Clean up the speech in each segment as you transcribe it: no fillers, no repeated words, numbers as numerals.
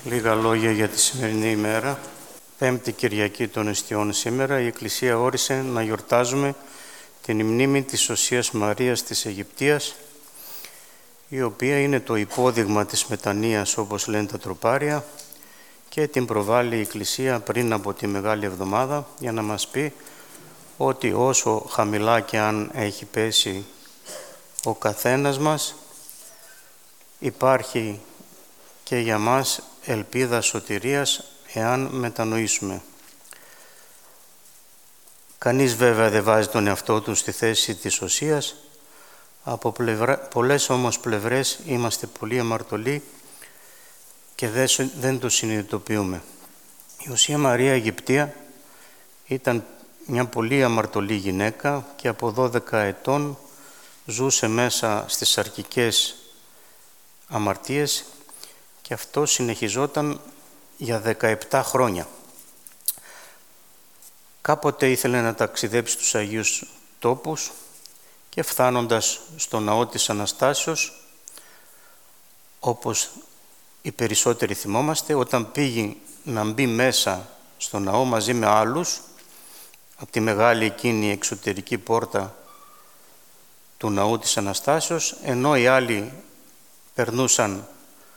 Λίγα λόγια για τη σημερινή ημέρα. Πέμπτη Κυριακή των Εστιών σήμερα, η Εκκλησία όρισε να γιορτάζουμε την μνήμη της Οσίας Μαρίας της Αιγυπτίας, η οποία είναι το υπόδειγμα της μετανοίας, όπως λένε τα τροπάρια, και την προβάλλει η Εκκλησία πριν από τη Μεγάλη Εβδομάδα για να μας πει ότι όσο χαμηλά και αν έχει πέσει ο καθένας μας, υπάρχει και για μας ελπίδα σωτηρίας εάν μετανοήσουμε. Κανείς βέβαια δεν βάζει τον εαυτό του στη θέση της Οσίας. Από πολλές όμως πλευρές είμαστε πολύ αμαρτωλοί και δεν το συνειδητοποιούμε. Η Οσία Μαρία Αιγυπτία ήταν μια πολύ αμαρτωλή γυναίκα και από 12 ετών ζούσε μέσα στις αρχικές αμαρτίες και αυτό συνεχιζόταν για 17 χρόνια. Κάποτε ήθελε να ταξιδέψει στους Αγίους Τόπους και φτάνοντας στο ναό της Αναστάσεως, όπως οι περισσότεροι θυμόμαστε, όταν πήγε να μπει μέσα στο ναό μαζί με άλλους, από τη μεγάλη εκείνη εξωτερική πόρτα του ναού της Αναστάσεως, ενώ οι άλλοι περνούσαν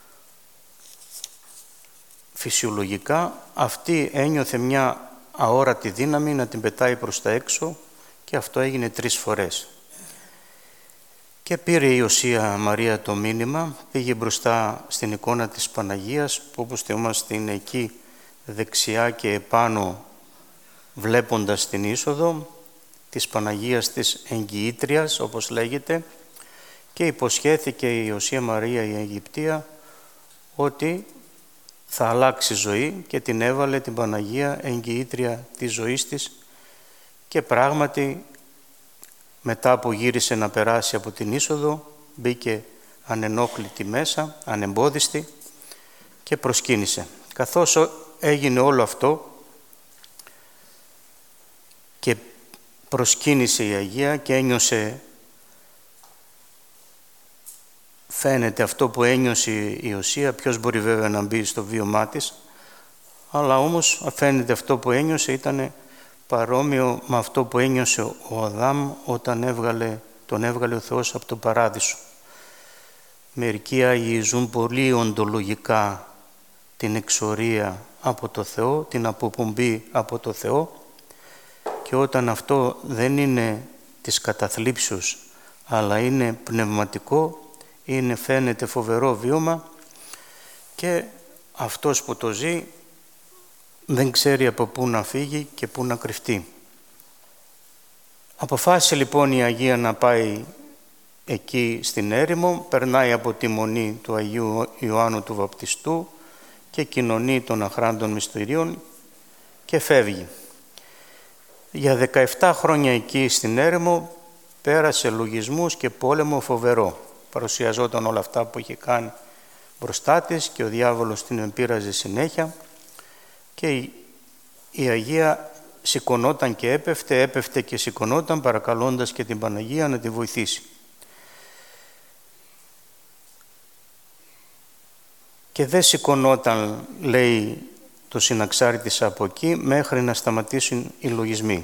φυσιολογικά, αυτή ένιωθε μια αόρατη δύναμη να την πετάει προς τα έξω και αυτό έγινε 3 φορές. Και πήρε η Οσία Μαρία το μήνυμα, πήγε μπροστά στην εικόνα της Παναγίας, που όπως θυμόμαστε είναι εκεί δεξιά και επάνω, βλέποντας την είσοδο της Παναγίας της Εγγυήτριας, όπως λέγεται, και υποσχέθηκε η Οσία Μαρία η Αιγυπτία ότι θα αλλάξει ζωή και την έβαλε την Παναγία εγγυήτρια της ζωής της και πράγματι μετά που γύρισε να περάσει από την είσοδο μπήκε ανενόχλητη μέσα, ανεμπόδιστη και προσκύνησε. Καθώς έγινε όλο αυτό και προσκύνησε η Αγία και ένιωσε, φαίνεται αυτό που ένιωσε η Οσία, ποιος μπορεί βέβαια να μπει στο βίωμά της, αλλά όμως φαίνεται αυτό που ένιωσε ήταν παρόμοιο με αυτό που ένιωσε ο Αδάμ όταν τον έβγαλε ο Θεός από το παράδεισο. Μερικοί Άγιοι ζουν πολύ οντολογικά την εξορία από το Θεό, την αποπομπή από το Θεό, και όταν αυτό δεν είναι της καταθλίψεως αλλά είναι πνευματικό, φαίνεται φοβερό βίωμα και αυτός που το ζει δεν ξέρει από πού να φύγει και πού να κρυφτεί. Αποφάσισε λοιπόν η Αγία να πάει εκεί στην έρημο, περνάει από τη μονή του Αγίου Ιωάννου του Βαπτιστού και κοινωνεί των αχράντων μυστηρίων και φεύγει. Για 17 χρόνια εκεί στην έρημο πέρασε λογισμούς και πόλεμο φοβερό. Παρουσιαζόταν όλα αυτά που είχε κάνει μπροστά της και ο διάβολος την εμπείραζε συνέχεια και η Αγία σηκωνόταν και έπεφτε και σηκωνόταν παρακαλώντας και την Παναγία να τη βοηθήσει. Και δεν σηκωνόταν, λέει το συναξάρι της, από εκεί μέχρι να σταματήσουν οι λογισμοί.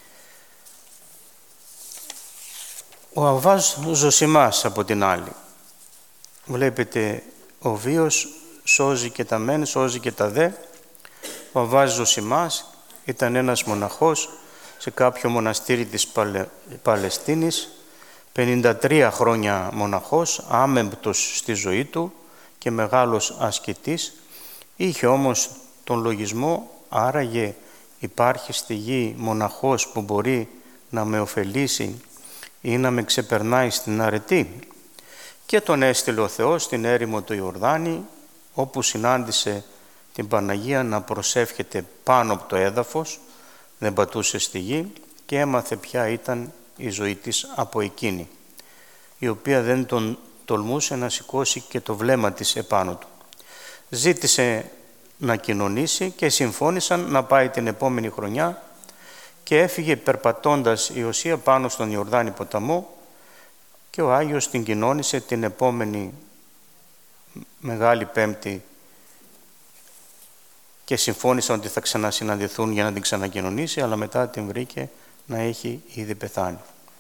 Ο Αββάς Ζωσιμάς από την άλλη. Βλέπετε, ο βίος σώζει και τα μεν, σώζει και τα δε. Ο Αββάς Ζωσιμάς ήταν ένας μοναχός σε κάποιο μοναστήρι της Παλαιστίνης, 53 χρόνια μοναχός, άμεμπτος στη ζωή του και μεγάλος ασκητής. Είχε όμως τον λογισμό, άραγε υπάρχει στη γη μοναχός που μπορεί να με ωφελήσει ή να με ξεπερνάει στην αρετή. Και τον έστειλε ο Θεός στην έρημο του Ιορδάνη, όπου συνάντησε την Παναγία να προσεύχεται πάνω από το έδαφος, δεν πατούσε στη γη και έμαθε ποια ήταν η ζωή της από εκείνη, η οποία δεν τον τολμούσε να σηκώσει και το βλέμμα της επάνω του. Ζήτησε να κοινωνήσει και συμφώνησαν να πάει την επόμενη χρονιά και έφυγε περπατώντας η Οσία πάνω στον Ιορδάνη ποταμό και ο Άγιος την κοινώνησε την επόμενη Μεγάλη Πέμπτη και συμφώνησαν ότι θα ξανασυναντηθούν για να την ξανακοινωνήσει, αλλά μετά την βρήκε να έχει ήδη πεθάνει.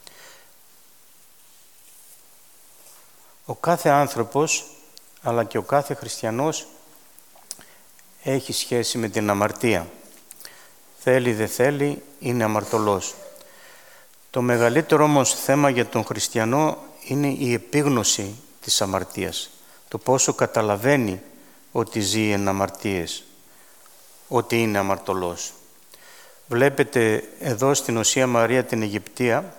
Ο κάθε άνθρωπος, αλλά και ο κάθε χριστιανός, έχει σχέση με την αμαρτία. Θέλει δεν θέλει, είναι αμαρτωλός. Το μεγαλύτερο όμως θέμα για τον χριστιανό είναι η επίγνωση της αμαρτίας. Το πόσο καταλαβαίνει ότι ζει εν αμαρτίες, ότι είναι αμαρτωλός. Βλέπετε εδώ στην Οσία Μαρία την Αιγυπτία,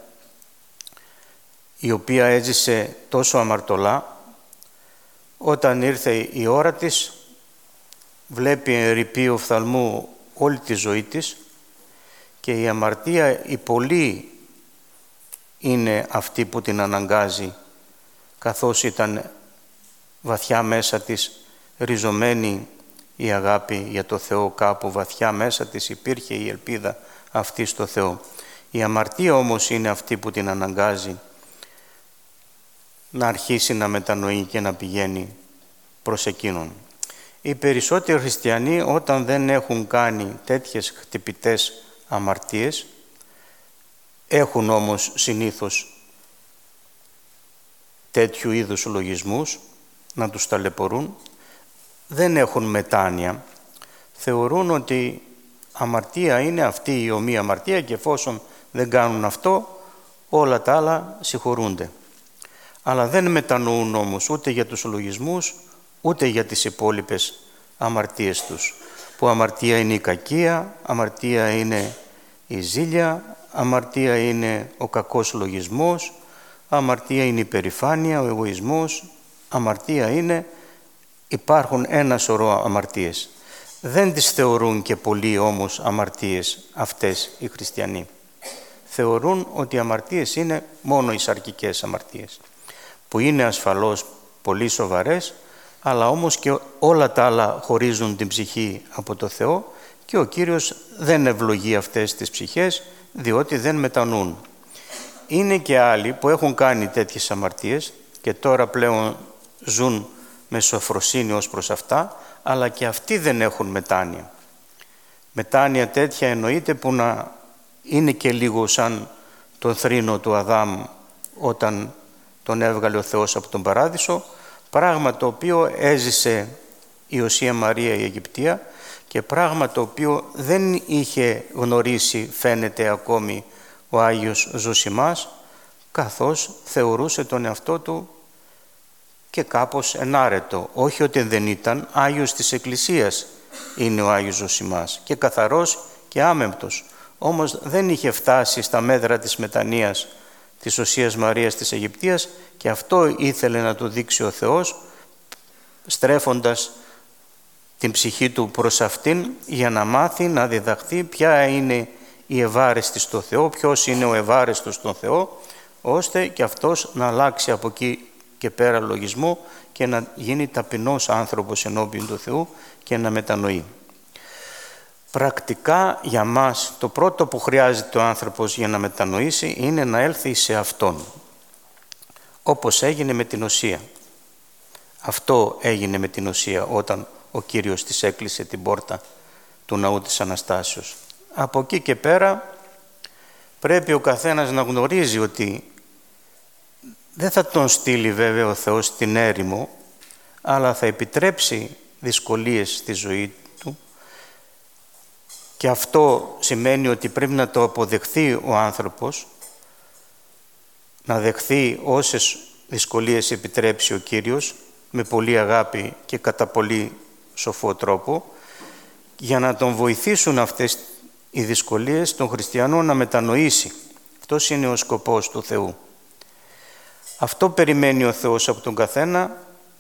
η οποία έζησε τόσο αμαρτωλά, όταν ήρθε η ώρα της, βλέπει ερειπή οφθαλμού όλη τη ζωή της και η αμαρτία η πολύ είναι αυτή που την αναγκάζει, καθώς ήταν βαθιά μέσα της ριζωμένη η αγάπη για το Θεό, κάπου βαθιά μέσα της υπήρχε η ελπίδα αυτή στο Θεό. Η αμαρτία όμως είναι αυτή που την αναγκάζει να αρχίσει να μετανοεί και να πηγαίνει προς εκείνον. Οι περισσότεροι χριστιανοί, όταν δεν έχουν κάνει τέτοιες χτυπητές αμαρτίες, έχουν όμως συνήθως τέτοιου είδους λογισμούς να τους ταλαιπωρούν, δεν έχουν μετάνοια, θεωρούν ότι αμαρτία είναι αυτή η ομοία αμαρτία και εφόσον δεν κάνουν αυτό, όλα τα άλλα συγχωρούνται. Αλλά δεν μετανοούν όμως ούτε για τους λογισμούς, ούτε για τις υπόλοιπες αμαρτίες τους, που αμαρτία είναι η κακία, αμαρτία είναι η ζήλια, αμαρτία είναι ο κακός λογισμός, αμαρτία είναι η περηφάνεια, ο εγωισμός, αμαρτία είναι, υπάρχουν ένα σωρό αμαρτίες. Δεν τις θεωρούν και πολλοί όμως αμαρτίες αυτές οι χριστιανοί. Θεωρούν ότι οι αμαρτίες είναι μόνο οι σαρκικές αμαρτίες, που είναι ασφαλώς πολύ σοβαρές, αλλά όμως και όλα τα άλλα χωρίζουν την ψυχή από το Θεό και ο Κύριος δεν ευλογεί αυτές τις ψυχές, διότι δεν μετανοούν. Είναι και άλλοι που έχουν κάνει τέτοιες αμαρτίες και τώρα πλέον ζουν με σοφροσύνη ως προς αυτά, αλλά και αυτοί δεν έχουν μετάνοια. Μετάνοια τέτοια εννοείται που να είναι και λίγο σαν τον θρήνο του Αδάμ όταν τον έβγαλε ο Θεός από τον Παράδεισο, πράγμα το οποίο έζησε η Οσία Μαρία η Αιγυπτία και πράγμα το οποίο δεν είχε γνωρίσει, φαίνεται ακόμη, ο Άγιος Ζωσιμάς, καθώς θεωρούσε τον εαυτό του και κάπως ενάρετο. Όχι ότι δεν ήταν, Άγιος της Εκκλησίας είναι ο Άγιος Ζωσιμάς και καθαρός και άμεμπτος. Όμως δεν είχε φτάσει στα μέτρα της μετανοίας της Οσίας Μαρίας της Αιγυπτίας και αυτό ήθελε να του δείξει ο Θεός, στρέφοντας την ψυχή του προς αυτήν για να μάθει, να διδαχθεί ποια είναι η ευάρεστη στο Θεό, ποιος είναι ο ευάρεστος στον Θεό, ώστε και αυτός να αλλάξει από εκεί και πέρα λογισμό και να γίνει ταπεινός άνθρωπος ενώπιον του Θεού και να μετανοεί. Πρακτικά για μας το πρώτο που χρειάζεται ο άνθρωπος για να μετανοήσει είναι να έλθει σε Αυτόν, όπως έγινε με την Οσία. Αυτό έγινε με την Οσία όταν ο Κύριος της έκλεισε την πόρτα του ναού της Αναστάσεως. Από εκεί και πέρα πρέπει ο καθένας να γνωρίζει ότι δεν θα τον στείλει βέβαια ο Θεός στην έρημο, αλλά θα επιτρέψει δυσκολίες στη ζωή του και αυτό σημαίνει ότι πρέπει να το αποδεχθεί ο άνθρωπος, να δεχθεί όσες δυσκολίες επιτρέψει ο Κύριος με πολύ αγάπη και κατά πολύ σοφό τρόπο, για να τον βοηθήσουν αυτές οι δυσκολίες τον χριστιανό να μετανοήσει. Αυτός είναι ο σκοπός του Θεού. Αυτό περιμένει ο Θεός από τον καθένα,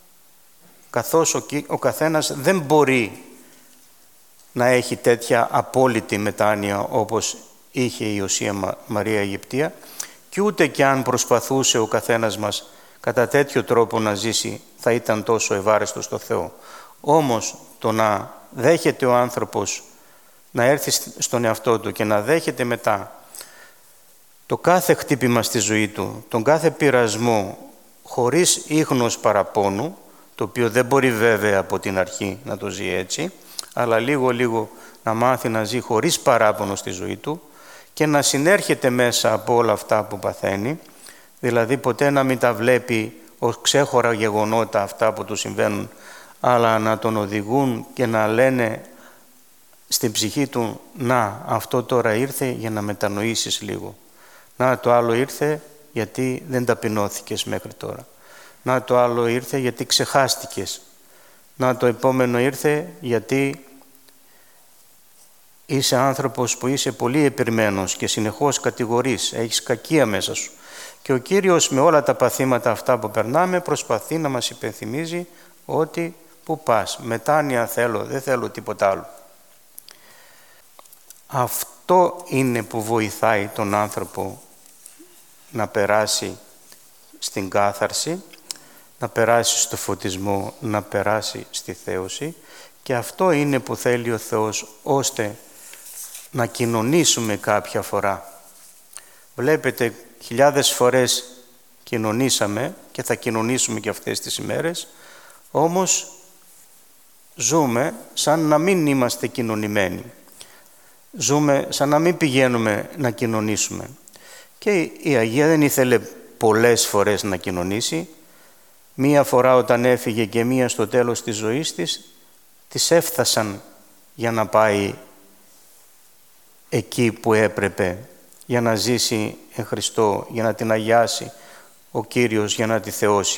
καθώς ο καθένας δεν μπορεί να έχει τέτοια απόλυτη μετάνοια όπως είχε η Οσία Μαρία Αιγυπτία και ούτε και αν προσπαθούσε ο καθένας μας κατά τέτοιο τρόπο να ζήσει θα ήταν τόσο ευάρεστος στο Θεό. Όμως το να δέχεται ο άνθρωπος να έρθει στον εαυτό του και να δέχεται μετά το κάθε χτύπημα στη ζωή του, τον κάθε πειρασμό χωρίς ίχνος παραπόνου, το οποίο δεν μπορεί βέβαια από την αρχή να το ζει έτσι, αλλά λίγο να μάθει να ζει χωρίς παράπονο στη ζωή του και να συνέρχεται μέσα από όλα αυτά που παθαίνει, δηλαδή ποτέ να μην τα βλέπει ως ξέχωρα γεγονότα αυτά που του συμβαίνουν, αλλά να τον οδηγούν και να λένε στην ψυχή του, να, αυτό τώρα ήρθε για να μετανοήσεις λίγο. Να, το άλλο ήρθε γιατί δεν ταπεινώθηκες μέχρι τώρα. Να, το άλλο ήρθε γιατί ξεχάστηκες. Να, το επόμενο ήρθε γιατί είσαι άνθρωπος που είσαι πολύ επιρμένος και συνεχώς κατηγορείς, έχεις κακία μέσα σου. Και ο Κύριος με όλα τα παθήματα αυτά που περνάμε προσπαθεί να μας υπενθυμίζει ότι πού πας, μετάνοια θέλω, δεν θέλω τίποτα άλλο. Αυτό είναι που βοηθάει τον άνθρωπο να περάσει στην κάθαρση, να περάσει στο φωτισμό, να περάσει στη θέωση, και αυτό είναι που θέλει ο Θεός ώστε να κοινωνήσουμε κάποια φορά. Βλέπετε, χιλιάδες φορές κοινωνήσαμε και θα κοινωνήσουμε και αυτές τις ημέρες, όμως ζούμε σαν να μην είμαστε κοινωνημένοι. Ζούμε σαν να μην πηγαίνουμε να κοινωνήσουμε. Και η Αγία δεν ήθελε πολλές φορές να κοινωνήσει. Μία φορά όταν έφυγε και μία στο τέλος της ζωής της έφτασαν για να πάει εκεί που έπρεπε, για να ζήσει εν Χριστώ, για να την αγιάσει ο Κύριος, για να τη θεώσει.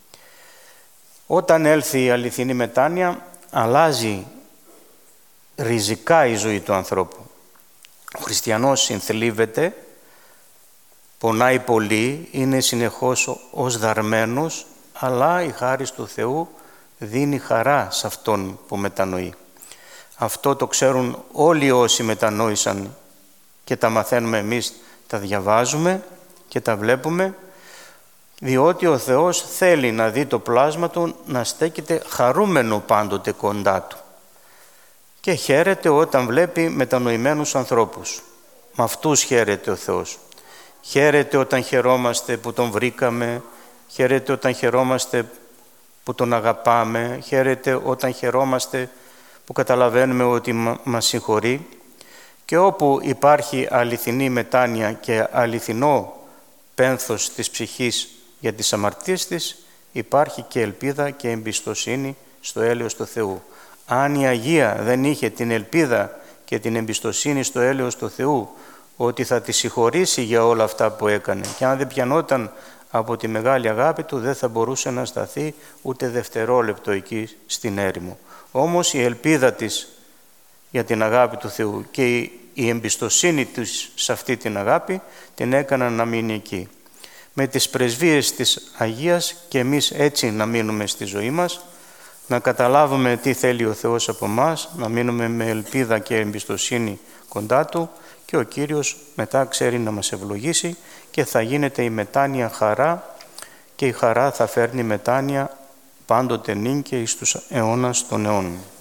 Όταν έλθει η αληθινή μετάνοια, αλλάζει ριζικά η ζωή του ανθρώπου. Ο χριστιανός συνθλίβεται, πονάει πολύ, είναι συνεχώς ως δαρμένος, αλλά η χάρις του Θεού δίνει χαρά σε αυτόν που μετανοεί. Αυτό το ξέρουν όλοι όσοι μετανόησαν και τα μαθαίνουμε εμείς, τα διαβάζουμε και τα βλέπουμε, διότι ο Θεός θέλει να δει το πλάσμα του να στέκεται χαρούμενο πάντοτε κοντά του. Και χαίρεται όταν βλέπει μετανοημένους ανθρώπους. Με αυτούς χαίρεται ο Θεός. Χαίρεται όταν χαιρόμαστε που τον βρήκαμε, χαίρεται όταν χαιρόμαστε που τον αγαπάμε, χαίρεται όταν χαιρόμαστε που καταλαβαίνουμε ότι μας συγχωρεί. Και όπου υπάρχει αληθινή μετάνοια και αληθινό πένθος της ψυχής για τις αμαρτίες της, υπάρχει και ελπίδα και εμπιστοσύνη στο έλεος του Θεού. Αν η Αγία δεν είχε την ελπίδα και την εμπιστοσύνη στο έλεος του Θεού, ότι θα τη συγχωρήσει για όλα αυτά που έκανε, και αν δεν πιανόταν από τη μεγάλη αγάπη του, δεν θα μπορούσε να σταθεί ούτε δευτερόλεπτο εκεί στην έρημο. Όμως η ελπίδα της για την αγάπη του Θεού και η εμπιστοσύνη της σε αυτή την αγάπη την έκαναν να μείνει εκεί. Με τις πρεσβείες της Αγίας και εμείς έτσι να μείνουμε στη ζωή μας, να καταλάβουμε τι θέλει ο Θεός από μας, να μείνουμε με ελπίδα και εμπιστοσύνη κοντά Του, και ο Κύριος μετά ξέρει να μας ευλογήσει και θα γίνεται η μετάνοια χαρά, και η χαρά θα φέρνει μετάνοια πάντοτε νυν και εις τους αιώνας των αιώνων.